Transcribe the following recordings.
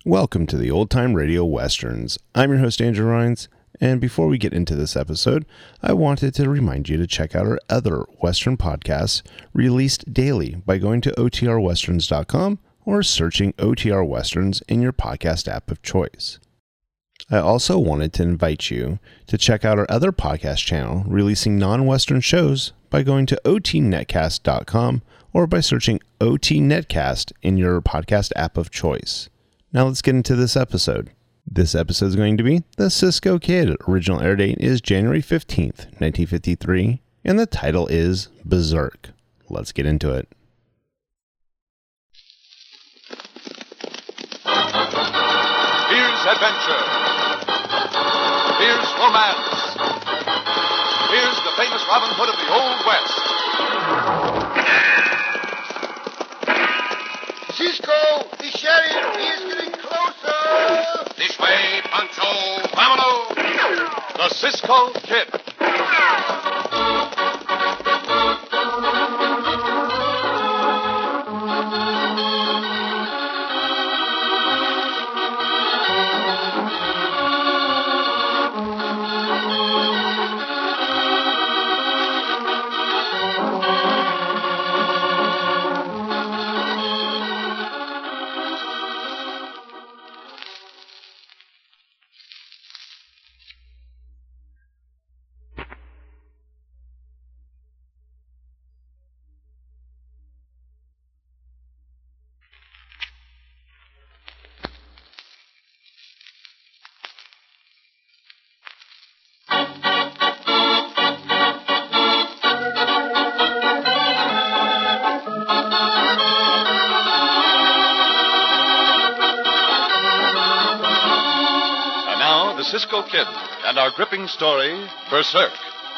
Welcome to the Old Time Radio Westerns. I'm your host, Andrew Rhines, and before we get into this episode, I wanted to remind you to check out our other Western podcasts released daily by going to otrwesterns.com or searching OTR Westerns in your podcast app of choice. I also wanted to invite you to check out our other podcast channel releasing non-Western shows by going to otnetcast.com or by searching OT Netcast in your podcast app of choice. Now let's get into this episode. This episode is going to be The Cisco Kid. Original air date is January 15th, 1953, and the title is Berserk. Let's get into it. Here's adventure. Here's romance. Here's the famous Robin Hood of the Old West. Cisco, the sheriff, he is getting closer. This way, Pancho. Vámonos. The Cisco Kid. The Cisco Kid and our gripping story, Berserk.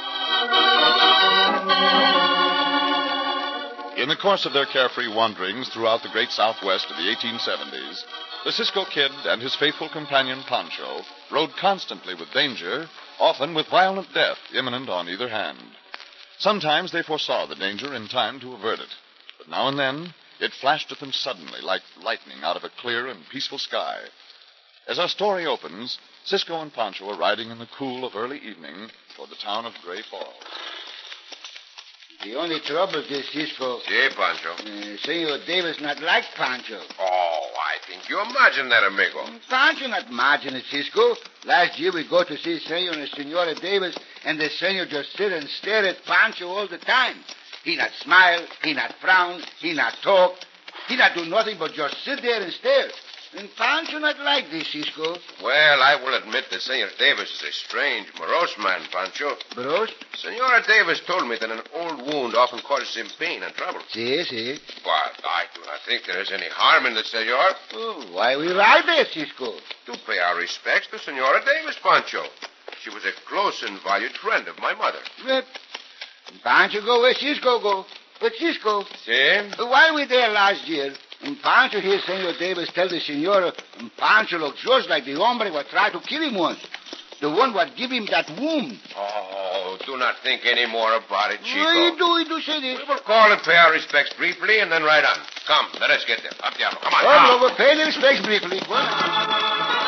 In the course of their carefree wanderings throughout the great Southwest of the 1870s, the Cisco Kid and his faithful companion Pancho rode constantly with danger, often with violent death imminent on either hand. Sometimes they foresaw the danger in time to avert it, but now and then it flashed at them suddenly like lightning out of a clear and peaceful sky. As our story opens, Cisco and Pancho are riding in the cool of early evening toward the town of Gray Falls. The only trouble is, Cisco. Si, Pancho. Senor Davis not like Pancho. Oh, I think you imagine that, amigo. Pancho not imagine it, Cisco. Last year we go to see Senor and Senora Davis, and the Senor just sit and stare at Pancho all the time. He not smile, he not frown, he not talk. He not do nothing but just sit there and stare. And Pancho not like this, Cisco. Well, I will admit that Senor Davis is a strange, morose man, Pancho. Morose? Senora Davis told me that an old wound often causes him pain and trouble. Si. But I do not think there is any harm in the senor. Oh, why we ride there, Cisco? To pay our respects to Senora Davis, Pancho. She was a close and valued friend of my mother. Well, Pancho go where Cisco go. But Cisco, Si? Why we there last year, and Pancho hear Senor Davis tell the senora, and Pancho look just like the hombre what tried to kill him once. The one what give him that wound. Oh, do not think any more about it, Chico. He do say this. We will call and pay our respects briefly and then ride on. Come, let us get there. Up, Diablo. Come on. Oh, we'll pay the respects briefly. Go on.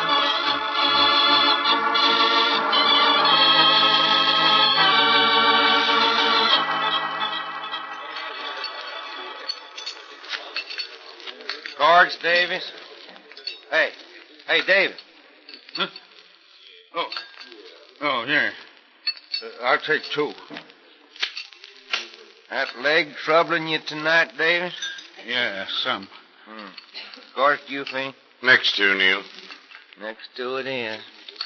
Cards, Davis? Hey, David. Huh? Oh, yeah. I'll take two. That leg troubling you tonight, Davis? Yeah, some. Of course, you think? Next to Neil. Next to it is.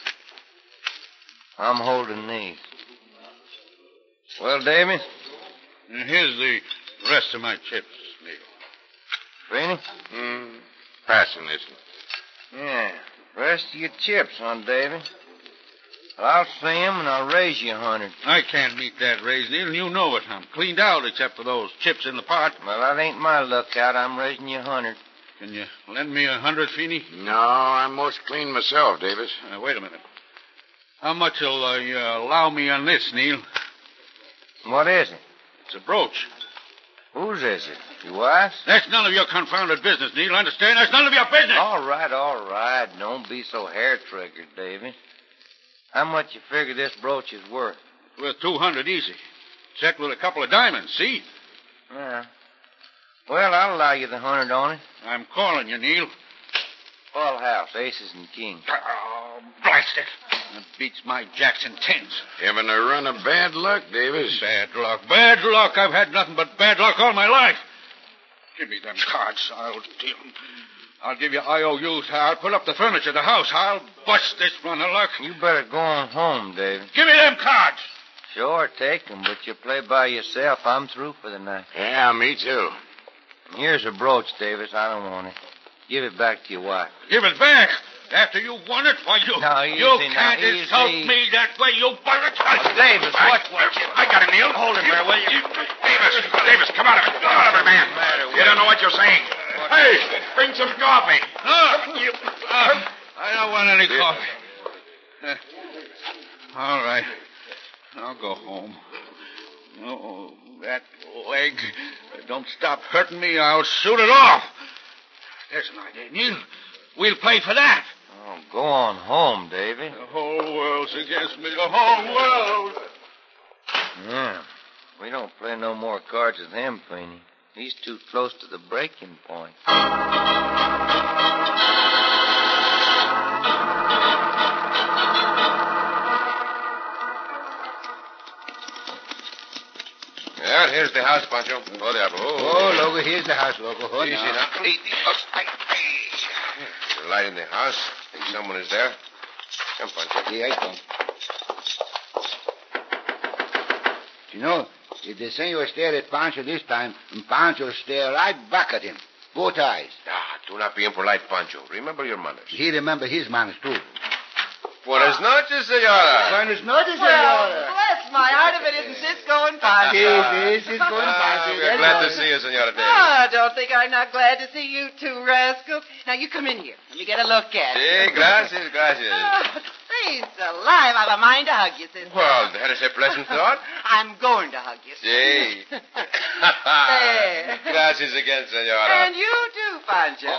I'm holding these. Well, Davis? Here's the rest of my chips, Neil. Ready? Passing this one. Yeah. Rest of your chips, huh, Davy? Well, I'll see 'em and I'll raise you 100. I can't meet that raise, Neil, and you know it. I'm cleaned out except for those chips in the pot. Well, that ain't my lookout. I'm raising you 100. Can you lend me 100, Feeney? No, I'm most clean myself, Davis. Wait a minute. How much'll you allow me on this, Neil? What is it? It's a brooch. Whose is it? You what? That's none of your confounded business, Neil. Understand? That's none of your business. All right. Don't be so hair-triggered, Davy. How much you figure this brooch is worth? Worth 200 easy. Set with a couple of diamonds, see? Yeah. Well, I'll allow you the 100 on it. I'm calling you, Neil. Full house, aces and kings. Oh, blast it. That beats my jacks and tens. Having a run of bad luck, Davis. Bad luck. Bad luck. I've had nothing but bad luck all my life. Give me them cards. I'll deal them. I'll give you IOUs. I'll put up the furniture, the house. I'll bust this run of luck. You better go on home, Davy. Give me them cards. Sure, take them, but you play by yourself. I'm through for the night. Yeah, me too. Here's a brooch, Davis. I don't want it. Give it back to your wife. Give it back. After you won it, why, you can't insult me that way, you buzzard. Davis, what? I got him, Neil. Hold him there, will you? Davis, come out of it. Come out of it, man. You don't know what you're saying. Hey, bring some coffee. I don't want any coffee. All right. I'll go home. No, that leg don't stop hurting me, I'll shoot it off. There's an idea, Neil. We'll play for that. Oh, go on home, Davy. The whole world's against me. The whole world. Yeah. We don't play no more cards with him, Feeney. He's too close to the breaking point. Yeah, here's the house, Pancho. Oh, diablo. Oh, Logo, here's the house, Logo. Oh, Easy now. now. There's a light in the house. Think someone is there. Come, Pancho. Yeah, I come. You know, if the senor stared at Pancho this time, Pancho stared right back at him. Both eyes. Ah, do not be impolite, Pancho. Remember your manners. He remember his manners, too. Buenas noches, senora. Buenas noches, Well, senora. bless my heart if it isn't Cisco and Pancho. Yes, it's going to Pancho. We're glad to see you, senora Davis. Ah, don't think I'm not glad to see you two rascals. Now, you come in here. Let me get a look at it. Sí, gracias, gracias. Oh, please, alive. I've a mind to hug you, Cisco. Well, that is a pleasant thought. I'm going to hug you. Sí. There. Gracias again, senora. And you too, Pancho.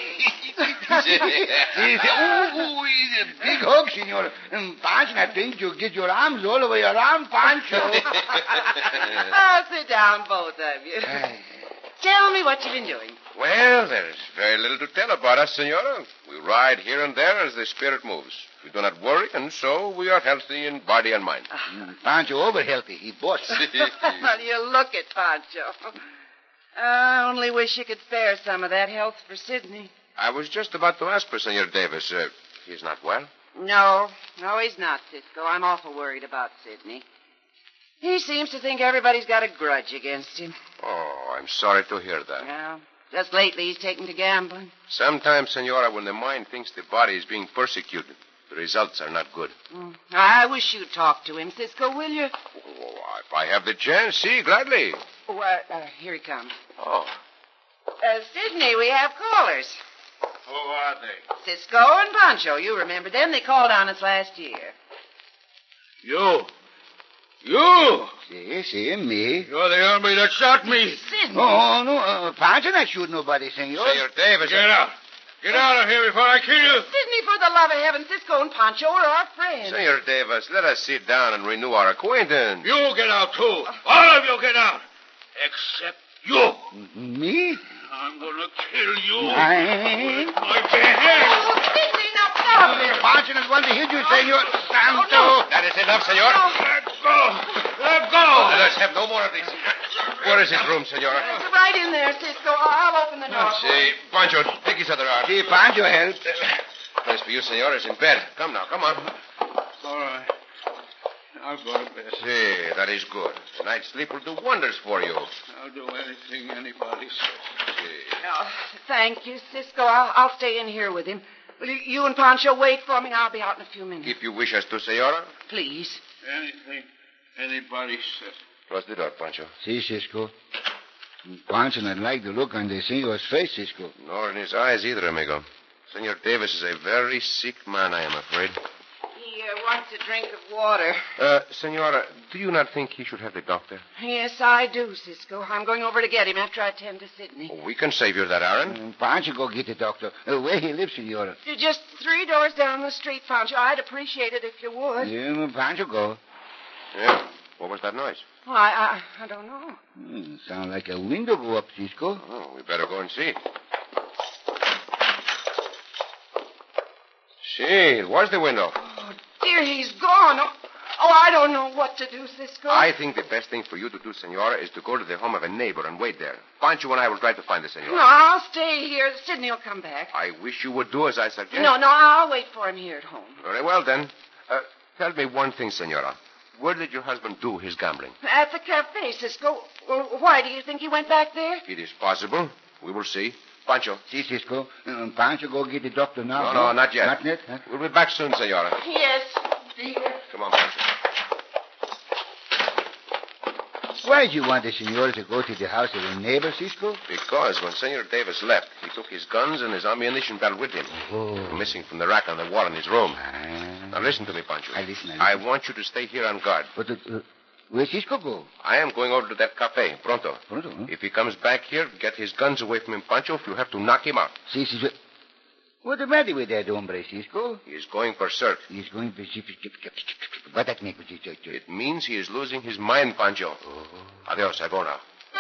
He said, he's a big hug, senor. Pancho, I think you get your arms all the way around, Pancho. Oh, sit down, both of you. Tell me what you've been doing. Well, there is very little to tell about us, senora. We ride here and there as the spirit moves. We do not worry, and so we are healthy in body and mind. Pancho over healthy. He busts. Well, you look at Pancho. I only wish you could spare some of that health for Sidney. I was just about to ask for Senor Davis. He's not well? No, he's not, Cisco. I'm awful worried about Sidney. He seems to think everybody's got a grudge against him. Oh, I'm sorry to hear that. Well, just lately he's taken to gambling. Sometimes, senora, when the mind thinks the body is being persecuted, the results are not good. I wish you'd talk to him, Cisco, will you? Oh, if I have the chance, see, gladly. Here he comes. Oh. Sidney, we have callers. Who are they? Cisco and Pancho. You remember them? They called on us last year. You! See, me. You're the hombre that shot me. Sidney. Oh, no, Pancho not shoot nobody, senor. Senor Davis. Get out. Get out of here before I kill you. Sidney, for the love of heaven, Cisco and Pancho are our friends. Senor Davis, let us sit down and renew our acquaintance. You get out, too. All of you get out. Except you. Me? I'm going to kill you. I... With my bare hands. Oh, Sidney, now stop it. Pancho is going to hit you, senor. Santo. That is enough, senor. Let go. Let go. Let us have no more of this. Where is his room, senora? It's right in there, Cisco. I'll open the door. See, Pancho, take his other arm. See, Pancho help. Place for you, senor, is in bed. Come now, come on. All right. I'll go to bed. See, that is good. Tonight's sleep will do wonders for you. I'll do anything anybody says. See. Oh, thank you, Cisco. I'll stay in here with him. Will you and Pancho wait for me? I'll be out in a few minutes. If you wish us to, senora. Please. Anything anybody says. Close the door, Pancho. See, Cisco. Pancho not like the look on the senor's face, Cisco. Nor in his eyes either, amigo. Senor Davis is a very sick man, I am afraid. He wants to a drink of water. Senora, do you not think he should have the doctor? Yes, I do, Cisco. I'm going over to get him after I attend to Sidney. We can save you that errand. Pancho go get the doctor. Where he lives, senora. Just 3 doors down the street, Pancho. I'd appreciate it if you would. Yeah, Pancho go. Yeah. What was that noise? Oh, I don't know. Sound like a window go up, Cisco. Oh, we better go and see. See, it was the window. Oh, dear, he's gone. Oh, I don't know what to do, Cisco. I think the best thing for you to do, Senora, is to go to the home of a neighbor and wait there. Pancho and I will try to find the Senora. No, I'll stay here. Sidney will come back. I wish you would do as I suggest. No, I'll wait for him here at home. Very well, then. Tell me one thing, Senora. Where did your husband do his gambling? At the cafe, Cisco. Well, why do you think he went back there? It is possible. We will see. Pancho. See, Cisco. Pancho go get the doctor now. No, not yet. Not yet, huh? We'll be back soon, Senora. Yes, dear. Come on, Pancho. Why do you want the senora to go to the house of a neighbor, Cisco? Because when Senor Davis left, he took his guns and his ammunition belt with him. Missing from the rack on the wall in his room. Now listen to me, Pancho. I listen. I want you to stay here on guard. But where Cisco go? I am going over to that cafe, pronto. Pronto, huh? If he comes back here, get his guns away from him, Pancho, if you have to knock him out. See, Cisco. What's the matter with that hombre, Cisco? He is going berserk. He's going to... What that make? It means he is losing his mind, Pancho. Adios, I go now.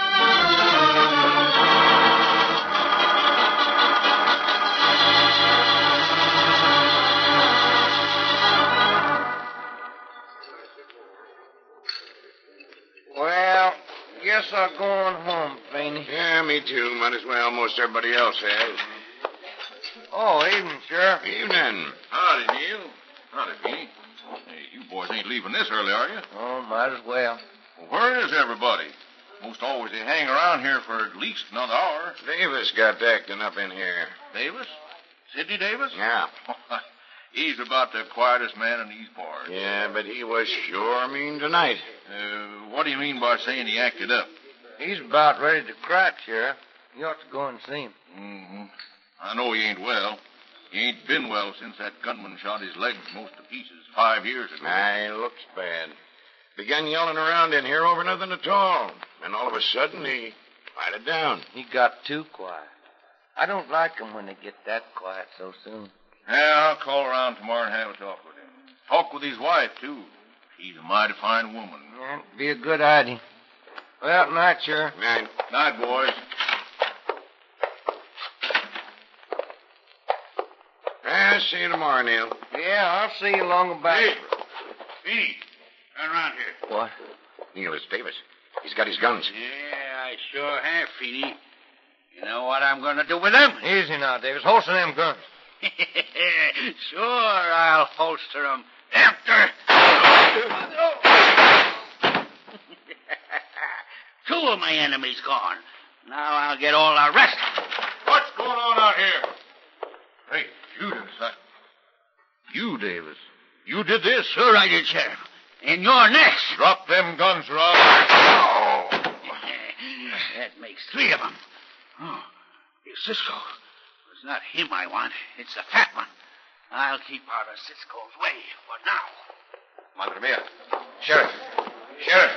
Well, guess I'll go on home, Fanny. Yeah, me too. Might as well. Most everybody else has. Oh, evening, Sheriff. Evening. Howdy, Neil. Howdy, Pete. Hey, you boys ain't leaving this early, are you? Oh, might as well. Well, where is everybody? Most always they hang around here for at least another hour. Davis got acting up in here. Davis? Sidney Davis? Yeah. He's about the quietest man in these parts. Yeah, but he was sure mean tonight. What do you mean by saying he acted up? He's about ready to crack, Sheriff. You ought to go and see him. Mm-hmm. I know he ain't well. He ain't been well since that gunman shot his legs most to pieces 5 years ago. Aye, looks bad. Began yelling around in here over nothing at all. And all of a sudden, he quieted down. He got too quiet. I don't like 'em when they get that quiet so soon. Yeah, I'll call around tomorrow and have a talk with him. Talk with his wife, too. She's a mighty fine woman. Yeah, be a good idea. Well, night, Sheriff. Night. Night, boys. I'll see you tomorrow, Neil. Yeah, I'll see you along about... Hey, Feeny, turn around here. What? Neil, it's Davis. He's got his guns. Yeah, I sure have, Feeny. You know what I'm going to do with them? Easy now, Davis. Holster them guns. Sure, I'll holster them. After. Two of my enemies gone. Now I'll get all the rest. What's going on out here? Hey, Judas, you, Davis. You did this? Sure I did, Sheriff. And you're next. Drop them guns, Rob. That makes 3 of them. Oh, it's Cisco. It's not him I want. It's the fat one. I'll keep out of Cisco's way for now. Madre mia. Sheriff. Sheriff.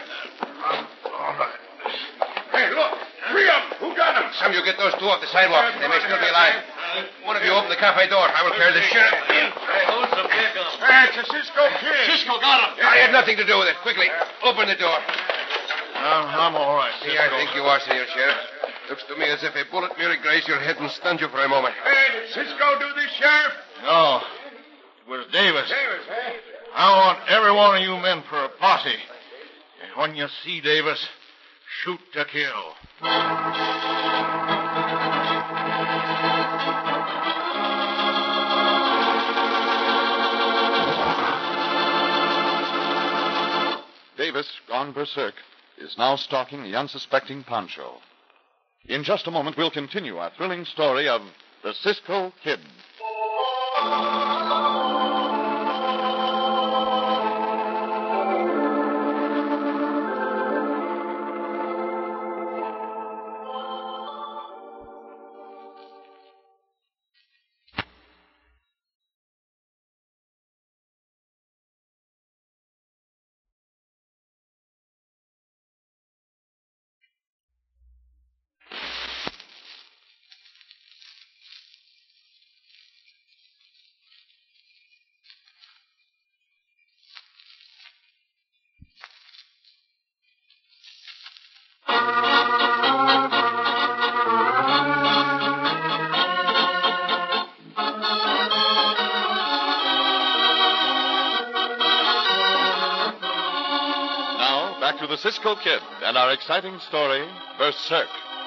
Hey, look. 3 of them. Who got them? Some of you get those 2 off the sidewalk. They may still be alive. One of you open the cafe door. I will carry the sheriff. Hey, it's a Cisco kid. Cisco got him. I had nothing to do with it. Quickly, open the door. I'm all right, Cisco. Here, I think you are, Senor Sheriff. Looks to me as if a bullet merely grazed your head and stunned you for a moment. Hey, did Cisco do this, Sheriff? No, it was Davis. Davis, eh? I want every one of you men for a posse. And when you see Davis, shoot to kill. Davis, gone berserk, is now stalking the unsuspecting Pancho. In just a moment, we'll continue our thrilling story of the Cisco Kid. to the Cisco Kid and our exciting story, Berserk.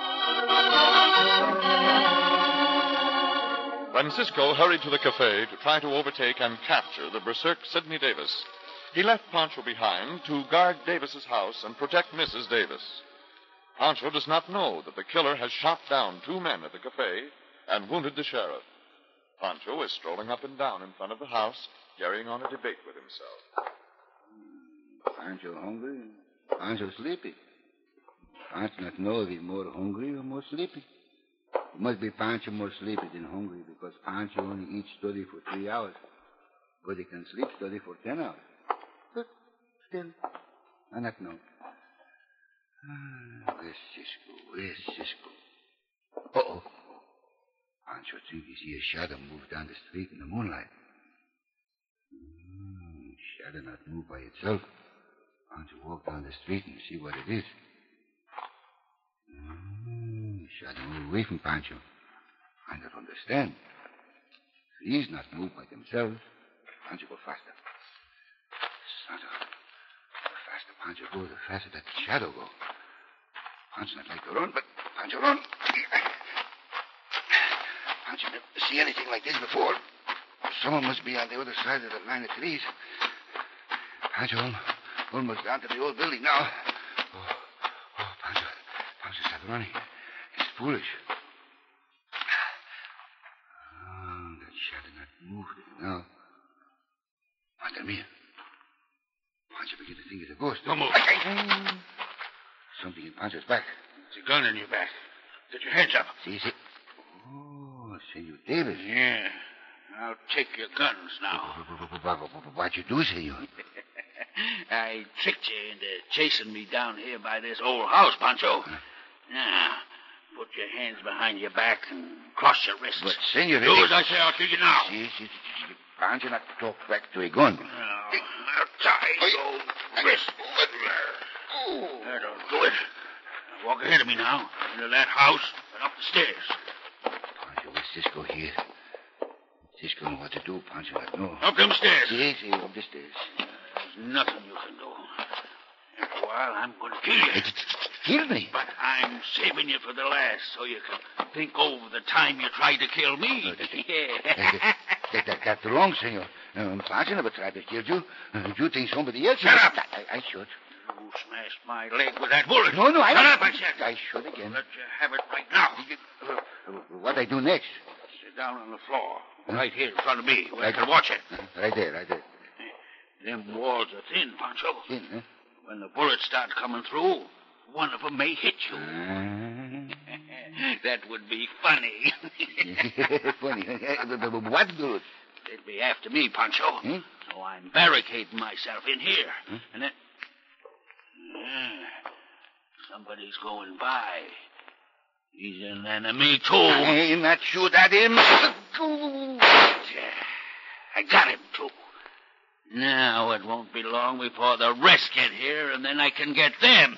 When Cisco hurried to the cafe to try to overtake and capture the Berserk Sidney Davis, he left Pancho behind to guard Davis's house and protect Mrs. Davis. Pancho does not know that the killer has shot down 2 men at the cafe and wounded the sheriff. Pancho is strolling up and down in front of the house, carrying on a debate with himself. Pancho hungry, Pancho sleepy. Pancho not know if he's more hungry or more sleepy. It must be Pancho more sleepy than hungry because Pancho only eats study for 3 hours. But he can sleep study for 10 hours. But still, I not know. Where's Cisco? Where's Cisco? Uh-oh. Pancho think he see a shadow move down the street in the moonlight. Shadow not move by itself. Pancho walk down the street and see what it is. Shadow move away from Pancho. I don't understand. Trees not move by themselves. Pancho go faster. Santa. The faster Pancho go, the faster that shadow go. Pancho not like to run, but Pancho run. Pancho never see anything like this before. Someone must be on the other side of the line of trees. Pancho almost down to the old building now. Pancho stopped running. He's foolish. That shadow not moved now. Madre mia. Pancho began to think it's a ghost. Don't move. Something in Pancho's back. There's a gun in your back. Get your hands up. See. Oh, Senor Davis. Yeah. I'll take your guns now. What you do, senor? I tricked you into chasing me down here by this old house, Pancho. Now, put your hands behind your back and cross your wrists. But, senor... Do as I say, I'll kill you now. See. Pancho not talk back to a gun. Now, tie your wrist. That'll do it. Now, walk ahead of me now, into that house and up the stairs. Pancho, with Cisco here. Cisco know what to do, Pancho not know. Up them stairs. See, up the stairs. There's nothing you can do. After a while, I'm going to kill you. Kill me? But I'm saving you for the last so you can think over the time you tried to kill me. That's wrong, senor. Pancho never tried to kill you. You think somebody else... Shut up! I should. You smashed my leg with that bullet. No, I... Shut up, I said. I should again. Let you have it right now. What I do next? Sit down on the floor. Right here in front of me, where I can watch it. Right there. Them walls are thin, Pancho. Thin, huh? When the bullets start coming through, one of them may hit you. That would be funny. Funny. What good? They'd be after me, Pancho. So I'm barricading myself in here. And then... somebody's going by. He's an enemy, too. I not shoot at him. I got him, too. Now it won't be long before the rest get here, and then I can get them.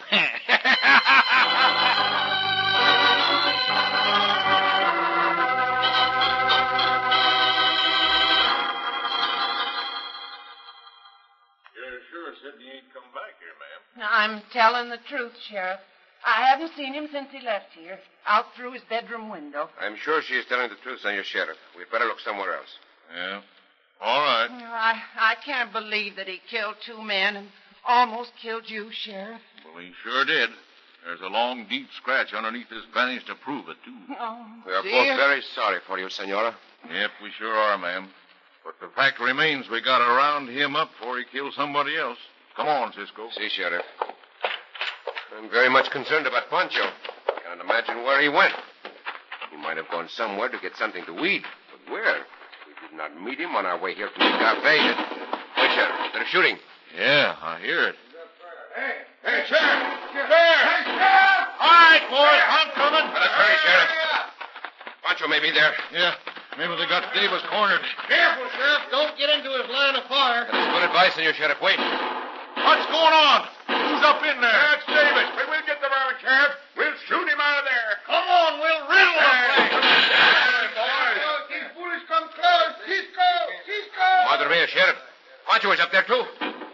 You're sure Sidney ain't come back here, ma'am? I'm telling the truth, Sheriff. I haven't seen him since he left here, out through his bedroom window. I'm sure she is telling the truth, Senor Sheriff. We'd better look somewhere else. Yeah. All right. I can't believe that he killed 2 men and almost killed you, Sheriff. Well, he sure did. There's a long, deep scratch underneath his vanish to prove it, too. Oh, We are dear. both very sorry for you, Senora. Yep, we sure are, ma'am. But the fact remains we got to round him up before he kills somebody else. Come on, Cisco. See, Sheriff. I'm very much concerned about Pancho. Can't imagine where he went. He might have gone somewhere to get something to eat. But where? We did not meet him on our way here to the cafe. Wait, Sheriff. They're shooting. Yeah, I hear it. Hey, Sheriff! You're there! Hey, Sheriff! All right, boys, I'm coming. Let us hurry, Sheriff. Pancho may be there. Yeah, maybe they got Davis cornered. Careful, Sheriff. Don't get into his line of fire. That is good advice, Senor Sheriff. Wait. What's going on? Who's up in there? That's Davis. But we'll get the varmint, Sheriff. We'll shoot him out of there. Come on, we'll riddle him. These bullies come close. Cisco! Madre mia, Sheriff. Pancho is up there, too.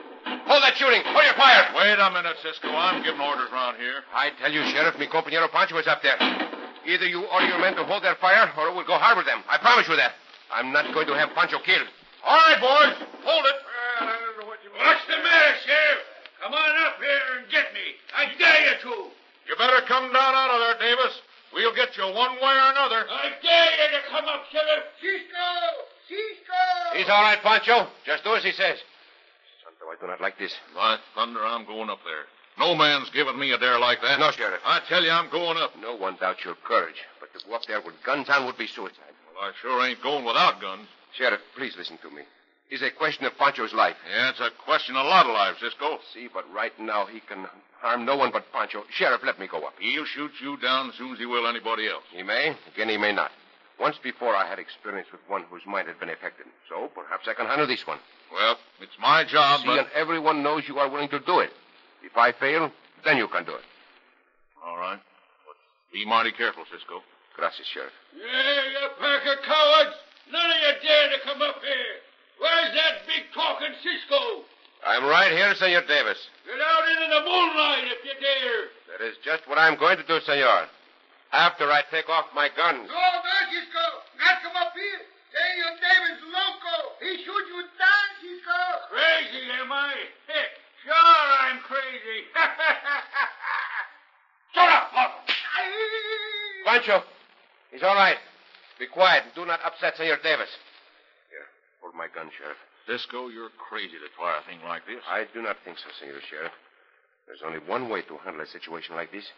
Hold that shooting. Hold your fire. Wait a minute, Cisco. I'm giving orders around here. I tell you, Sheriff, mi compañero Pancho is up there. Either you order your men to hold their fire, or we'll go harbor them. I promise you that. I'm not going to have Pancho killed. All right, boys. Hold it. I don't know what you mean. What's the matter, Sheriff? Come on up here and get me. I dare you to. You better come down out of there, Davis. We'll get you one way or another. I dare you to come up, Sheriff. Cisco! Cisco! He's all right, Pancho. Just do as he says. Santo, I do not like this. By thunder, I'm going up there. No man's given me a dare like that. No, Sheriff. I tell you, I'm going up. No one doubts your courage, but to go up there with guns on would be suicide. Well, I sure ain't going without guns. Sheriff, please listen to me. It's a question of Pancho's life. Yeah, it's a question of a lot of lives, Cisco. See, but right now he can harm no one but Pancho. Sheriff, let me go up. He'll shoot you down as soon as he will anybody else. He may. Again, he may not. Once before, I had experience with one whose mind had been affected. So perhaps I can handle this one. Well, it's my job, See, but... and everyone knows you are willing to do it. If I fail, then you can do it. All right. But be mighty careful, Cisco. Gracias, Sheriff. Yeah, you pack of cowards. None of you dare to come up here. Where's that big talking Cisco? I'm right here, Senor Davis. Get out into the moonlight if you dare. That is just what I'm going to do, Senor. After I take off my guns. No, Cisco. Not come up here. Senor Davis loco. He shoot you down, Cisco. Crazy, am I? Sure, I'm crazy. Shut up, Pop. Pancho, he's all right. Be quiet and do not upset Senor Davis. Here, hold my gun, Sheriff. Cisco, you're crazy to try a thing like this. I do not think so, Senor Sheriff. There's only one way to handle a situation like this.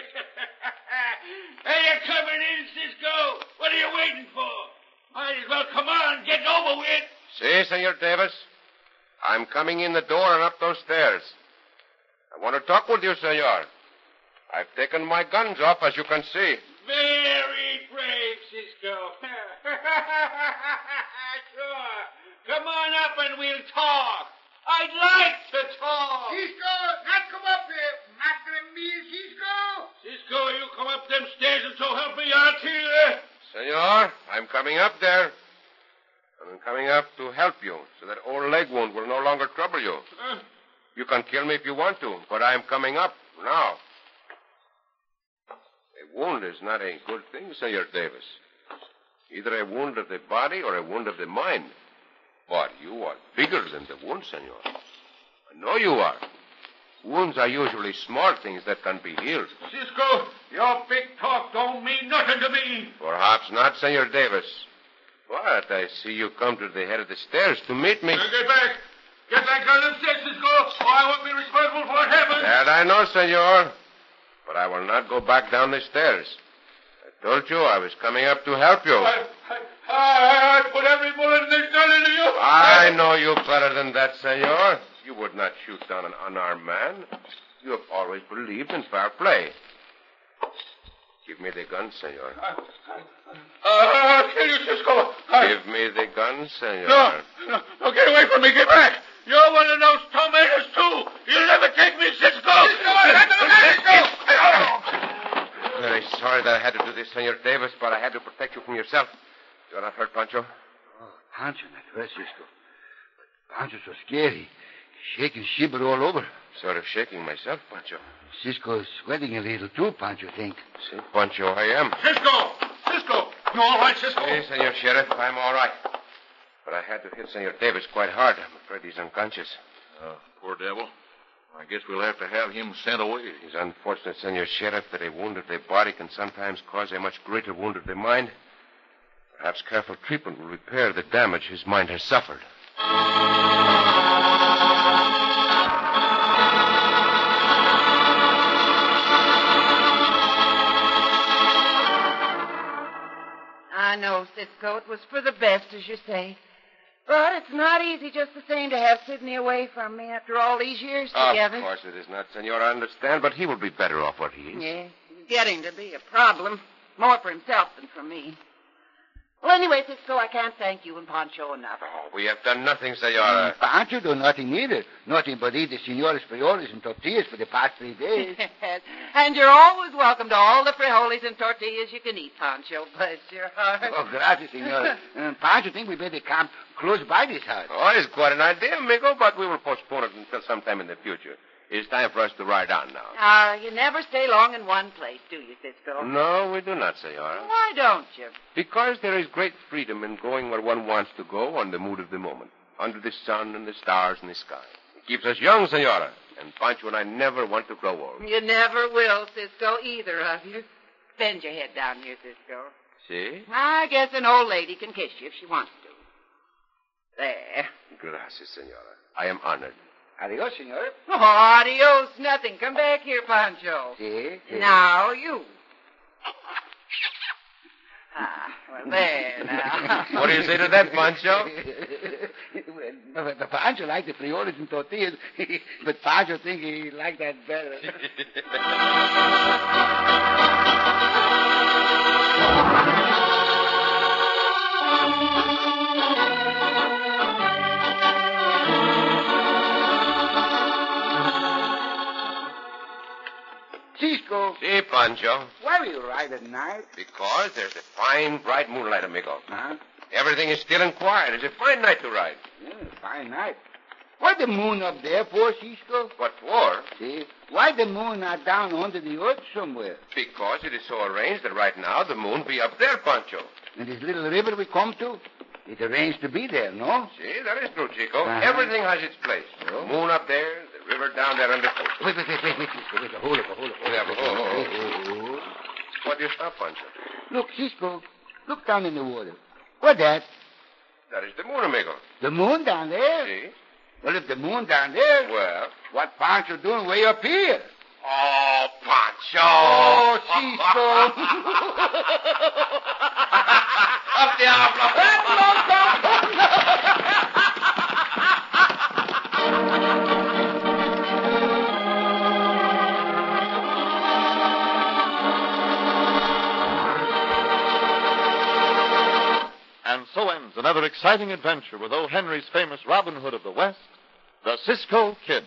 Hey, you're coming in, Cisco. What are you waiting for? Might as well come on, get it over with. See, Senor Davis? I'm coming in the door and up those stairs. I want to talk with you, Senor. I've taken my guns off, as you can see. Very brave, Cisco. Sure. Come on up and we'll talk. I'd like to talk. Cisco, not come up here. Madre mia, Cisco. Cisco, you come up them stairs and so help me, I'll kill you. Senor, I'm coming up there. I'm coming up to help you so that old leg wound will no longer trouble you. You can kill me if you want to, but I'm coming up now. A wound is not a good thing, Senor Davis. Either a wound of the body or a wound of the mind. But you are bigger than the wound, Senor. I know you are. Wounds are usually small things that can be healed. Cisco, your big talk don't mean nothing to me. Perhaps not, Senor Davis. But I see you come to the head of the stairs to meet me. Get back. Get that gun upstairs, Cisco, or I won't be responsible for what happens. That I know, Senor. But I will not go back down the stairs. I told you I was coming up to help you. I put every bullet in this gun into you. I know you better than that, Senor. You would not shoot down an unarmed man. You have always believed in fair play. Give me the gun, Senor. I'll kill you, Cisco. Give me the gun, Senor. No, get away from me. Get back. You're one of those tomatoes, too. You'll never take me, Cisco. Very sorry that I had to do this, Senor Davis, but I had to protect you from yourself. You're not hurt, Pancho? Oh, Pancho not hurt, Cisco. But Pancho's so scared. He's shaking, shiver all over. Sort of shaking myself, Pancho. Cisco's sweating a little, too, Pancho, think. See, Pancho, I am. Cisco! You all right, Cisco? Hey, Senor Sheriff, I'm all right. But I had to hit Senor Davis quite hard. I'm afraid he's unconscious. Poor devil. I guess we'll have to have him sent away. It's unfortunate, Senor Sheriff, that a wound of the body can sometimes cause a much greater wound of the mind. Perhaps careful treatment will repair the damage his mind has suffered. I know, Cisco. It was for the best, as you say. But it's not easy just the same to have Sidney away from me after all these years together. Of course it is not, Senor. I understand, but he will be better off where he is. Yeah, he's getting to be a problem. More for himself than for me. Well, anyway, Cisco, I can't thank you and Pancho enough. Oh, we have done nothing, Senora. Pancho do nothing either. Nothing but eat the senores frijoles and tortillas for the past 3 days. And you're always welcome to all the frijoles and tortillas you can eat, Pancho. Bless your heart. Oh, gracias, senora. Pancho think we better close by this house. Oh, it's quite an idea, amigo, but we will postpone it until sometime in the future. It's time for us to ride on now. You never stay long in one place, do you, Cisco? No, we do not, senora. Why don't you? Because there is great freedom in going where one wants to go on the mood of the moment, under the sun and the stars and the sky. It keeps us young, senora. And Pancho and I never want to grow old. You never will, Cisco, either of you. Bend your head down here, Cisco. See? I guess an old lady can kiss you if she wants to. There. Gracias, senora. I am honored. Adios, senor. Oh, adios, nothing. Come back here, Pancho. See? Now, you. Well, there now. What do you say to that, Pancho? Pancho liked the frijoles and tortillas, but Pancho think he liked that better. Cisco. See, Pancho. Why will you ride at night? Because there's a fine, bright moonlight, amigo. Huh? Everything is still and quiet. It's a fine night to ride. Yeah, fine night. Why the moon up there for, Cisco? What for? See? Why the moon not down under the earth somewhere? Because it is so arranged that right now the moon be up there, Pancho. And this little river we come to, it's arranged to be there, no? See, that is true, Chico. Uh-huh. Everything has its place. Oh. The moon up there, the river down there underfoot. Wait, Cisco. Hold it. What do you stop, Pancho? Look, Cisco, look down in the water. What that? That is the moon, amigo. The moon down there? See? Well, if the moon down there, Well? what Pancho doing way up here? Oh, Pancho! Oh, Cisco. Up diablo! And so ends another exciting adventure with O. Henry's famous Robin Hood of the West, the Cisco Kid.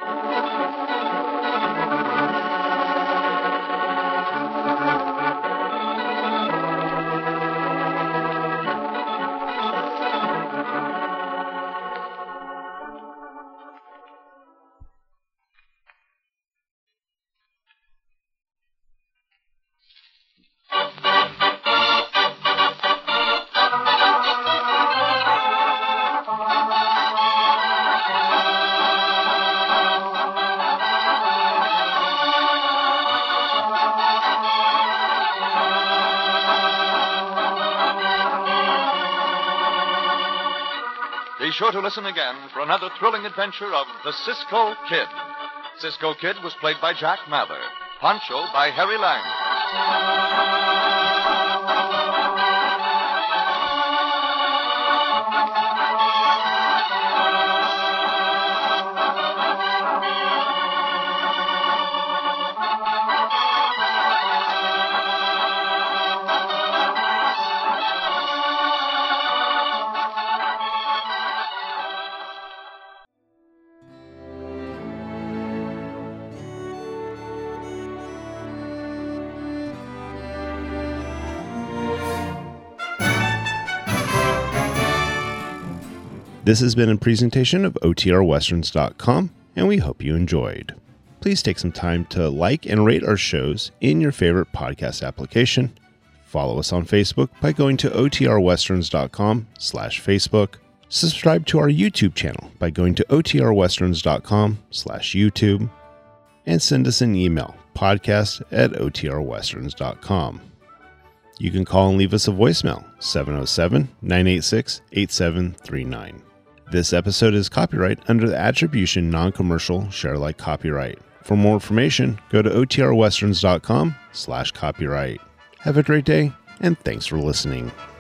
Be sure to listen again for another thrilling adventure of the Cisco Kid. Cisco Kid was played by Jack Mather. Pancho by Harry Lang. This has been a presentation of OTRWesterns.com, and we hope you enjoyed. Please take some time to like and rate our shows in your favorite podcast application. Follow us on Facebook by going to OTRWesterns.com/Facebook. Subscribe to our YouTube channel by going to OTRWesterns.com/YouTube. And send us an email, podcast@OTRWesterns.com. You can call and leave us a voicemail, 707-986-8739. This episode is copyright under the Attribution Non-Commercial Share-alike copyright. For more information, go to OTRWesterns.com/copyright. Have a great day, and thanks for listening.